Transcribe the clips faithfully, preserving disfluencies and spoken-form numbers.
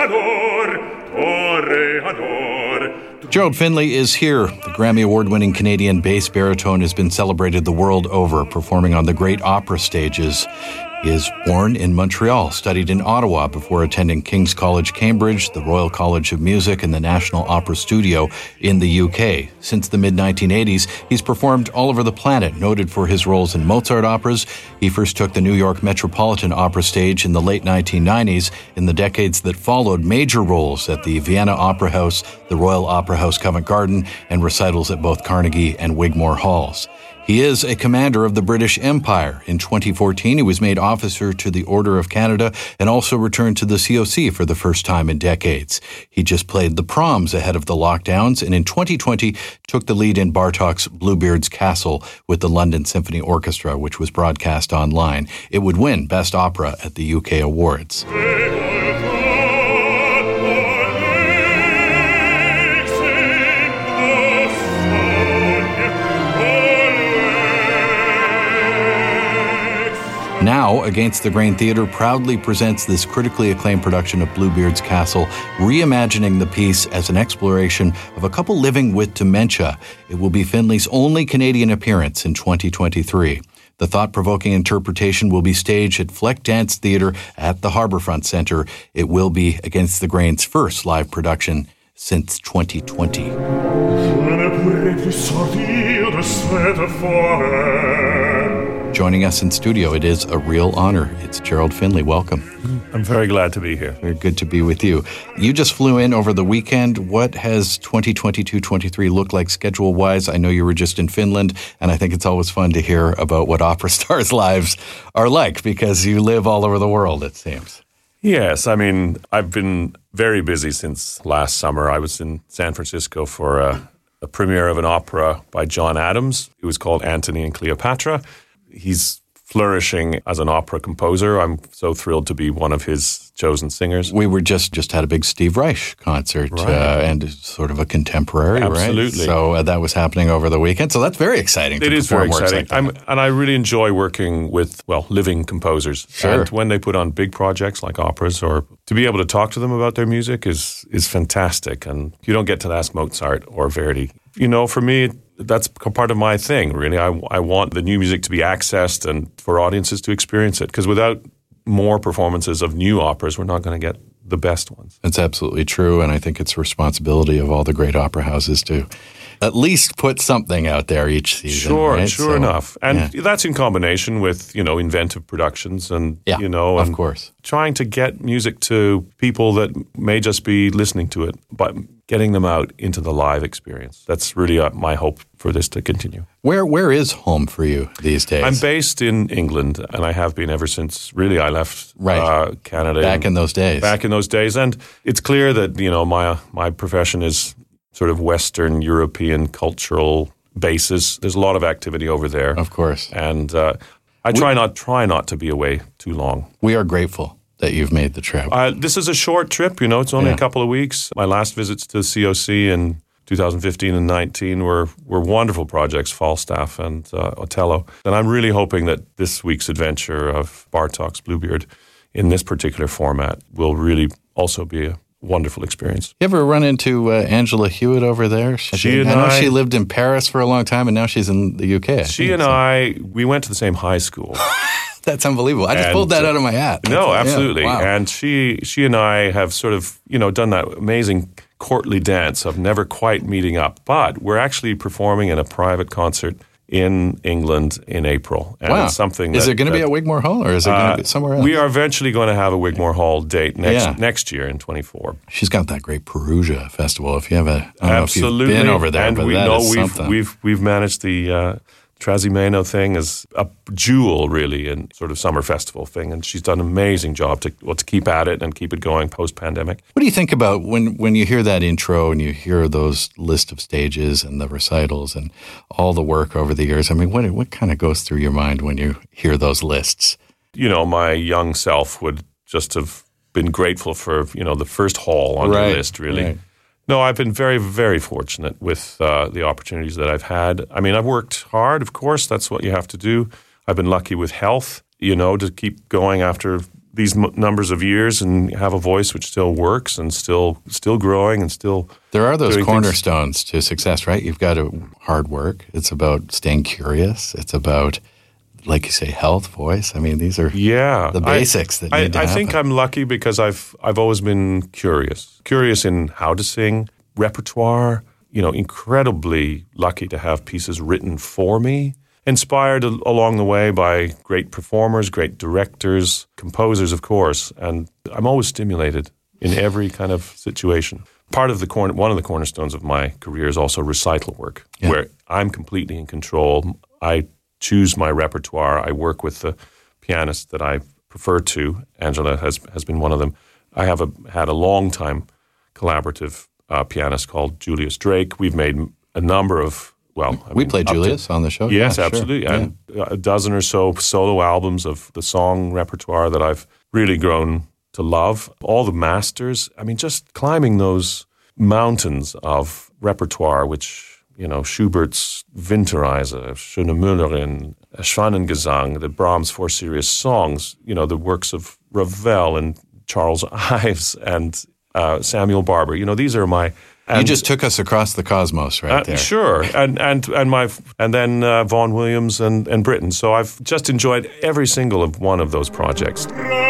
Gerald Finley is here. The Grammy Award-winning Canadian bass baritone has been celebrated the world over, performing on the great opera stages. He is born in Montreal, studied in Ottawa before attending King's College, Cambridge, the Royal College of Music, and the National Opera Studio in the U K. Since the mid nineteen eighties, he's performed all over the planet, noted for his roles in Mozart operas. He first took the New York Metropolitan Opera stage in the late nineteen nineties. In the decades that followed, major roles at the Vienna Opera House, the Royal Opera House Covent Garden, and recitals at both Carnegie and Wigmore Halls. He is a commander of the British Empire. In twenty fourteen, he was made officer to the Order of Canada and also returned to the C O C for the first time in decades. He just played the Proms ahead of the lockdowns, and in twenty twenty took the lead in Bartók's Bluebeard's Castle with the London Symphony Orchestra, which was broadcast online. It would win Best Opera at the U K Awards. Now, Against the Grain Theatre proudly presents this critically acclaimed production of Bluebeard's Castle, reimagining the piece as an exploration of a couple living with dementia. It will be Finley's only Canadian appearance in twenty twenty-three. The thought-provoking interpretation will be staged at Fleck Dance Theatre at the Harbourfront Centre. It will be Against the Grain's first live production since twenty twenty. Joining us in studio, it is a real honor. It's Gerald Finley. Welcome. I'm very glad to be here. Very good to be with you. You just flew in over the weekend. What has twenty twenty-two twenty-three looked like schedule-wise? I know you were just in Finland, and I think it's always fun to hear about what opera stars' lives are like because you live all over the world, it seems. Yes, I mean, I've been very busy since last summer. I was in San Francisco for a, a premiere of an opera by John Adams. It was called Antony and Cleopatra. He's flourishing as an opera composer. I'm so thrilled to be one of his chosen singers. We were just just had a big Steve Reich concert, right. uh, and sort of a contemporary, Absolutely. right? So uh, that was happening over the weekend. So that's very exciting. It to is very exciting. Like I'm, and I really enjoy working with, well, living composers. Sure. And when they put on big projects like operas, or to be able to talk to them about their music is is fantastic. And you don't get to ask Mozart or Verdi. You know, for me, that's part of my thing, really. I, I want the new music to be accessed and for audiences to experience it. Because without more performances of new operas, we're not going to get the best ones. That's absolutely true. And I think it's a responsibility of all the great opera houses to at least put something out there each season. Sure, right? sure so, enough. And yeah. that's in combination with, you know, inventive productions and, yeah, you know, of and course. trying to get music to people that may just be listening to it, but getting them out into the live experience. That's really uh, my hope for this to continue. Where Where is home for you these days? I'm based in England, and I have been ever since, really, I left right. uh, Canada. Back in those days. Back in those days. And it's clear that, you know, my my profession is sort of Western European cultural basis. There's a lot of activity over there. Of course. And uh, I try we, not try not to be away too long. We are grateful that you've made the trip. Uh, this is a short trip, you know, it's only yeah. a couple of weeks. My last visits to C O C in two thousand fifteen and nineteen were, were wonderful projects, Falstaff and uh, Otello. And I'm really hoping that this week's adventure of Bartók's Bluebeard in this particular format will really also be a wonderful experience. You ever run into uh, Angela Hewitt over there? She, she and I know I, she lived in Paris for a long time, and now she's in the U K. I she and so. I, we went to the same high school. That's unbelievable. I just and, pulled that out of my hat. That's, no, absolutely. Yeah, wow. And she she and I have sort of, you know, done that amazing courtly dance of never quite meeting up. But we're actually performing in a private concert in England in April. And wow. it's something is that, it going to be at Wigmore Hall, or is it going to uh, be somewhere else? We are eventually going to have a Wigmore Hall date next yeah. next year in twenty-four. She's got that great Perugia festival. If you have a, I don't Absolutely. know if you've been over there, and but we that know is we've, something. we've we've managed the uh, Trasimeno thing as a jewel, really, in sort of summer festival thing, and she's done an amazing job to well, to keep at it and keep it going post-pandemic. What do you think about when, when you hear that intro and you hear those list of stages and the recitals and all the work over the years? I mean, what what kind of goes through your mind when you hear those lists? You know, my young self would just have been grateful for, you know, the first hall on right, the list, really. Right. No, I've been very, very fortunate with uh, the opportunities that I've had. I mean, I've worked hard, of course. That's what you have to do. I've been lucky with health, you know, to keep going after these m- numbers of years and have a voice which still works and still still growing and still There are those doing cornerstones to success, right? You've got to hard work. It's about staying curious. It's about, like you say, health, voice. I mean, these are yeah, the basics I, that need I, to I happen. think I'm lucky because I've I've always been curious. Curious in how to sing, repertoire, you know, incredibly lucky to have pieces written for me. Inspired a- along the way by great performers, great directors, composers, of course, and I'm always stimulated in every kind of situation. Part of the corner, one of the cornerstones of my career is also recital work, Yeah. where I'm completely in control. I choose my repertoire. I work with the pianists that I prefer to. Angela has has been one of them. I have a, had a long time collaborative uh, pianist called Julius Drake. We've made a number of Well, I we mean, played up to- Julius on the show. Yes, Yeah, sure. absolutely. Yeah. And a dozen or so solo albums of the song repertoire that I've really grown to love. All the masters. I mean, just climbing those mountains of repertoire, which, you know, Schubert's Winterreise, Schöne Müllerin, Schwanengesang, the Brahms Four Serious Songs, you know, the works of Ravel and Charles Ives and uh, Samuel Barber. You know, these are my... You and- just took us across the cosmos right uh, there. Sure, and and and my and then uh, Vaughan Williams and and Britten. So I've just enjoyed every single of one of those projects.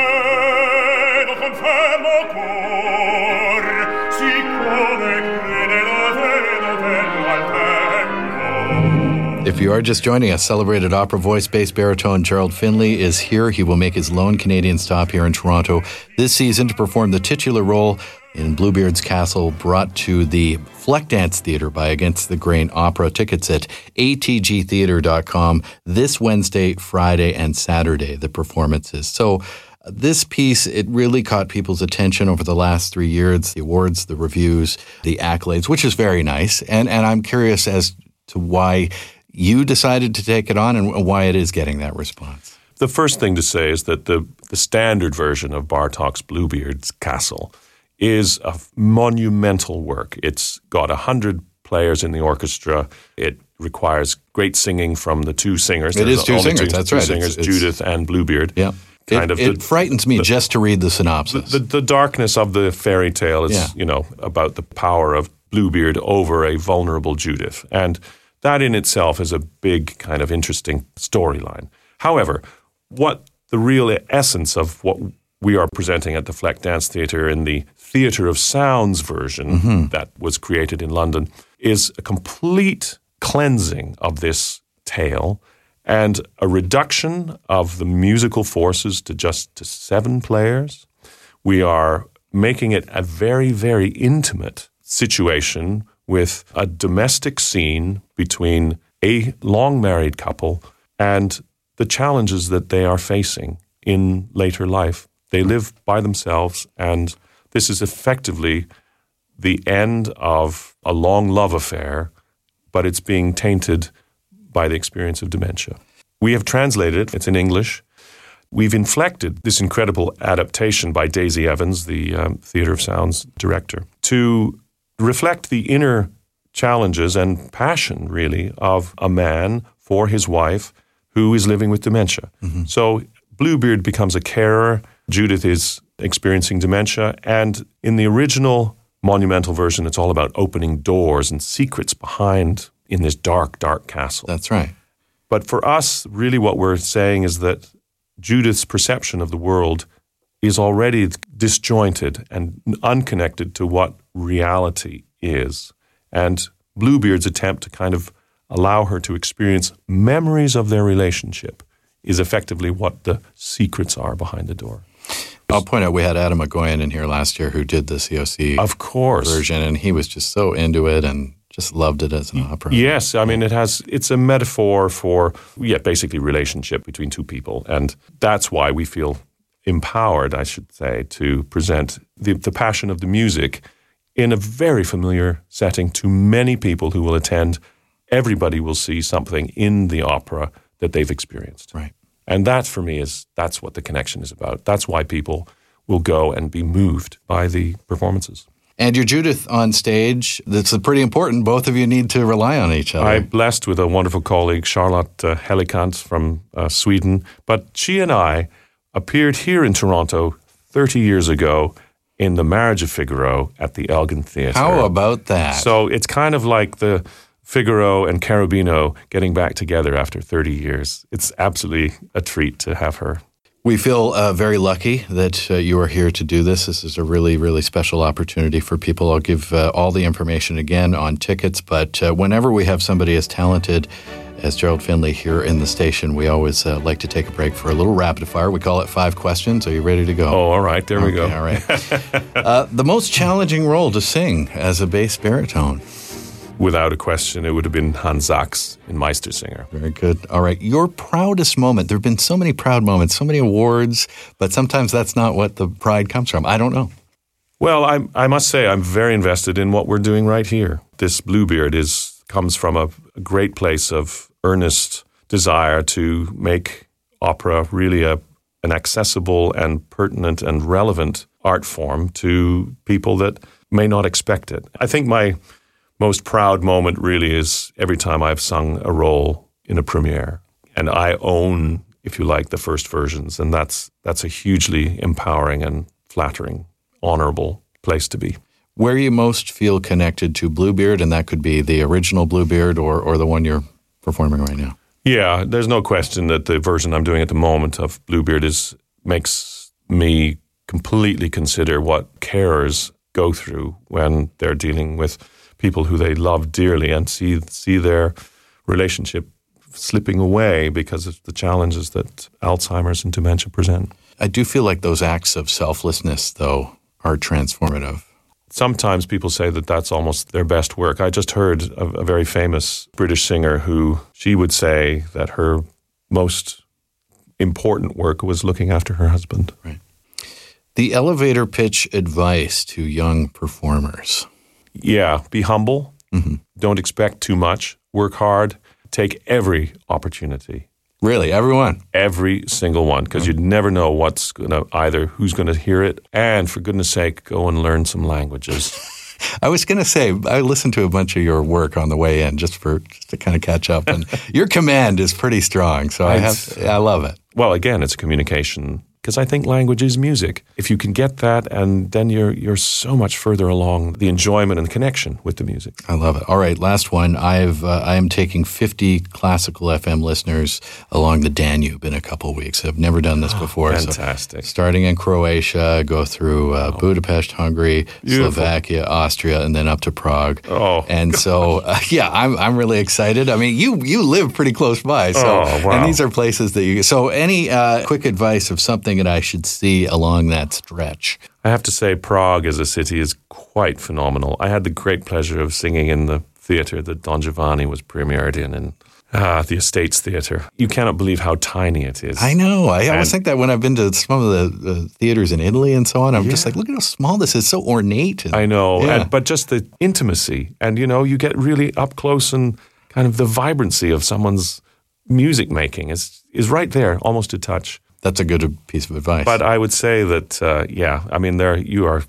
If you are just joining us, celebrated opera voice, bass baritone Gerald Finley is here. He will make his lone Canadian stop here in Toronto this season to perform the titular role in Bluebeard's Castle, brought to the Fleck Dance Theatre by Against the Grain Opera. Tickets at a t g theatre dot com this Wednesday, Friday, and Saturday, the performances. So uh, this piece, it really caught people's attention over the last three years, the awards, the reviews, the accolades, which is very nice. And, and I'm curious as to why you decided to take it on and why it is getting that response. The first thing to say is that the the standard version of Bartók's Bluebeard's Castle is a monumental work. It's got a hundred players in the orchestra. It requires great singing from the two singers. It There's is two only singers, two, that's two right. singers, It's- it's- Judith and Bluebeard. Yeah. Kind it, of it the- frightens me the- just to read the synopsis. The, the darkness of the fairy tale is, Yeah. you know, about the power of Bluebeard over a vulnerable Judith. And that in itself is a big kind of interesting storyline. However, what the real essence of what we are presenting at the Fleck Dance Theatre in the Theatre of Sounds version Mm-hmm. that was created in London is a complete cleansing of this tale and a reduction of the musical forces to just to seven players. We are making it a very, very intimate situation with a domestic scene between a long married couple and the challenges that they are facing in later life. They live by themselves, and this is effectively the end of a long love affair, but it's being tainted by the experience of dementia. We have translated it. It's in English. We've inflected this incredible adaptation by Daisy Evans, the um, Theatre of Sounds director, to reflect the inner challenges and passion, really, of a man for his wife who is living with dementia. Mm-hmm. So Bluebeard becomes a carer. Judith is experiencing dementia. And in the original monumental version, it's all about opening doors and secrets behind in this dark, dark castle. That's right. But for us, really what we're saying is that Judith's perception of the world is already disjointed and unconnected to what reality is. And Bluebeard's attempt to kind of allow her to experience memories of their relationship is effectively what the secrets are behind the door. I'll point out we had Adam McGoyan in here last year who did the C O C Of course. version, and he was just so into it and just loved it as an opera. Yes, I mean, it has, it's a metaphor for, yeah, basically relationship between two people. And that's why we feel empowered, I should say, to present the, the passion of the music in a very familiar setting to many people who will attend. Everybody will see something in the opera that they've experienced. Right. And that, for me, is that's what the connection is about. That's why people will go and be moved by the performances. And your Judith on stage, that's pretty important. Both of you need to rely on each other. I'm blessed with a wonderful colleague, Charlotte uh, Helikant from uh, Sweden. But she and I appeared here in Toronto thirty years ago in The Marriage of Figaro at the Elgin Theatre. How about that? So it's kind of like the Figaro and Cherubino getting back together after thirty years. It's absolutely a treat to have her. We feel uh, very lucky that uh, you are here to do this. This is a really, really special opportunity for people. I'll give uh, all the information again on tickets, but uh, whenever we have somebody as talented as Gerald Finley here in the station, we always uh, like to take a break for a little rapid fire. We call it five questions. Are you ready to go? Oh, all right. There okay, we go. All right. uh, the most challenging role to sing as a bass baritone? Without a question, it would have been Hans Sachs in Meistersinger. Very good. All right. Your proudest moment. There have been so many proud moments, so many awards, but sometimes that's not what the pride comes from. I don't know. Well, I, I must say I'm very invested in what we're doing right here. This Bluebeard is comes from a, a great place of earnest desire to make opera really a an accessible and pertinent and relevant art form to people that may not expect it. I think my most proud moment really is every time I've sung a role in a premiere. And I own, if you like, the first versions. And that's that's a hugely empowering and flattering, honorable place to be. Where you most feel connected to Bluebeard, and that could be the original Bluebeard or, or the one you're performing right now? Yeah, there's no question that the version I'm doing at the moment of Bluebeard is makes me completely consider what carers go through when they're dealing with people who they love dearly and see see their relationship slipping away because of the challenges that Alzheimer's and dementia present. I do feel like those acts of selflessness, though, are transformative. Sometimes people say that that's almost their best work. I just heard a, a very famous British singer who she would say that her most important work was looking after her husband. Right. The elevator pitch advice to young performers. Yeah, be humble. Mm-hmm. Don't expect too much. Work hard. Take every opportunity. Really, everyone? Every single one, because mm-hmm. you'd never know what's going to, either who's going to hear it, and for goodness sake, go and learn some languages. I was going to say, I listened to a bunch of your work on the way in just for just to kind of catch up, and your command is pretty strong, so I have, I love it. Well, again, it's a communication. Because I think language is music. If you can get that, and then you're you're so much further along the enjoyment and the connection with the music. I love it. All right, last one. I've uh, I am taking fifty classical F M listeners along the Danube in a couple of weeks. I've never done this before. Oh, fantastic. So starting in Croatia, go through uh, oh. Budapest, Hungary, Beautiful. Slovakia, Austria, and then up to Prague. Oh, and gosh. so uh, yeah, I'm I'm really excited. I mean, you you live pretty close by, so oh, wow. and these are places that you. So any uh, quick advice of something that I should see along that stretch? I have to say Prague as a city is quite phenomenal. I had the great pleasure of singing in the theatre that Don Giovanni was premiered in, in uh, the Estates Theatre. You cannot believe how tiny it is. I know. I always think that when I've been to some of the, the theatres in Italy and so on, I'm yeah. just like, look at how small this is. It's so ornate. And, I know. Yeah. And, but just the intimacy. And, you know, you get really up close and kind of the vibrancy of someone's music making is is right there, almost to touch. That's a good piece of advice. But I would say that, uh, yeah, I mean, there you are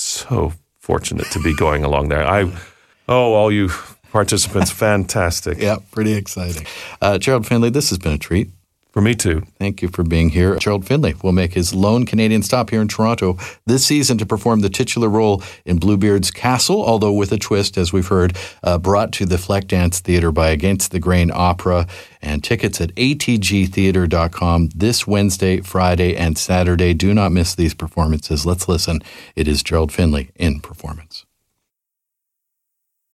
so fortunate to be going along there. I, oh, all you participants, fantastic. Yeah, pretty exciting. Uh, Gerald Finley, this has been a treat. For me too. Thank you for being here. Gerald Finley will make his lone Canadian stop here in Toronto this season to perform the titular role in Bluebeard's Castle, although with a twist, as we've heard, uh, brought to the Fleck Dance Theatre by Against the Grain Opera. And tickets at a t g theatre dot com this Wednesday, Friday, and Saturday. Do not miss these performances. Let's listen. It is Gerald Finley in performance.